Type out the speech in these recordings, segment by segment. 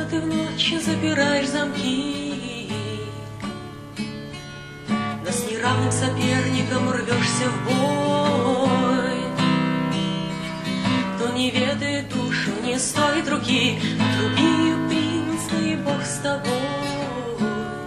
ты в ночь запираешь замки, но с неравным соперником рвешься в бой. Кто не ведает душу, не стоит руки, отруби, принц, и Бог с тобой.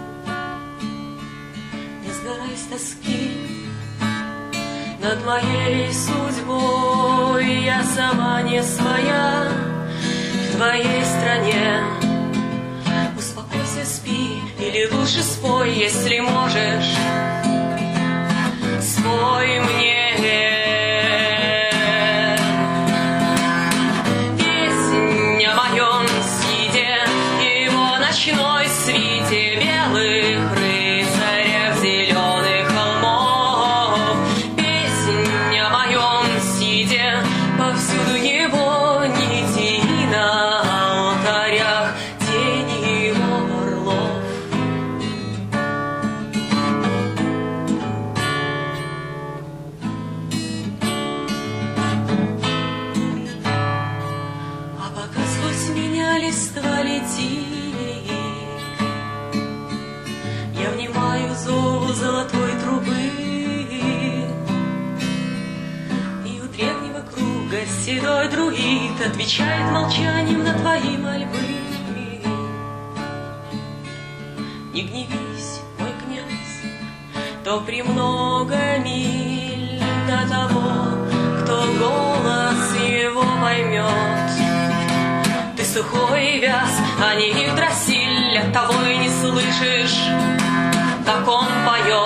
Не сгорай с тоски над моей судьбой, я сама не своя в твоей стране. Успокойся, спи, или лучше спой, если можешь. Спой мне песнь о моем сиде, его ночной свите, белых рыцарях зеленых холмов. Песнь о моем сиде, повсюду его нити, и на алтарях тени его орлов. А пока сквозь меня листва летит, я внимаю зову золотой трубы, и у древнего круга седой друид отвечает молчанием на твои мольбы. Не гневись, мой князь, то премного миль до того, кто голос его поймет. Ты сухой и вяз, а не Игдрасиль, оттого и не слышишь, как он поет.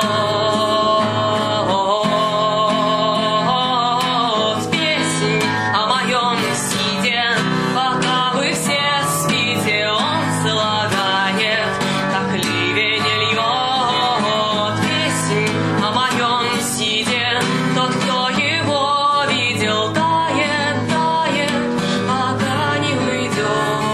Песнь о моем сиде, пока вы все спите, он слагает, как ливень льет. Песнь о моем сиде, тот, кто его видел, тает, тает, пока не уйдет.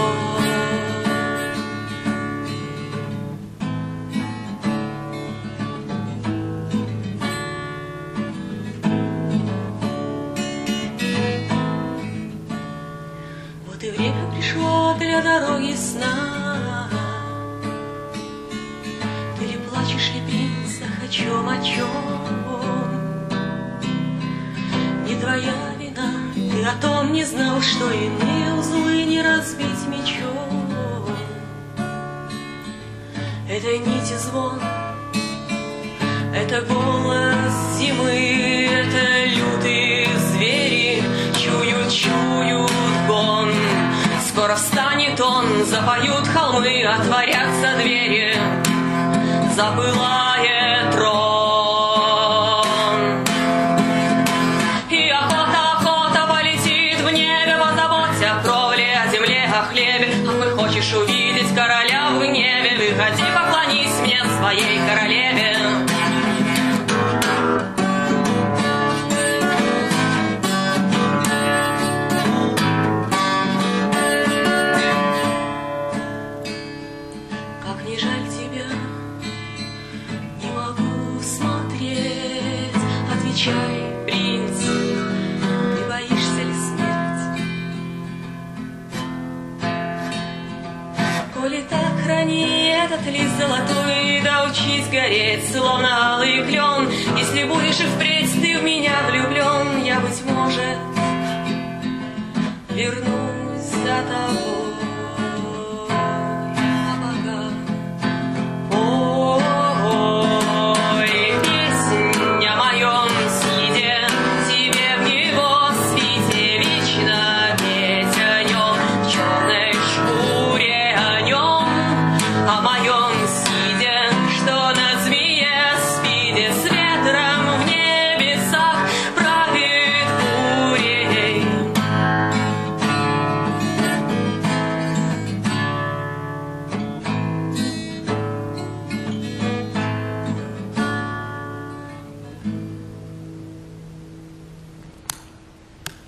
Вот и время пришло для дороги сна. Ты ли плачешь, ли, принц, о чем? Не твоя вина, ты о том не знал, что иные узлы не разбить мечом. Это нити звон, это голос зимы, это лютые звери чуют гон. Скоро встанет он, запоют холмы, отворятся двери, запылает трон. И охота полетит в небе, позаботься о кровле, о земле, о хлебе. А ты хочешь увидеть короля в небе, выходи, поклонись мне, своей королеве. Как не жаль тебя, не могу смотреть. Отвечай, принц, ты боишься ли смерть? Коли так, храни этот лист золотой, да учись гореть, словно алый клен. Если будешь и впредь ты в меня влюблен, я, быть может, вернусь за тобой.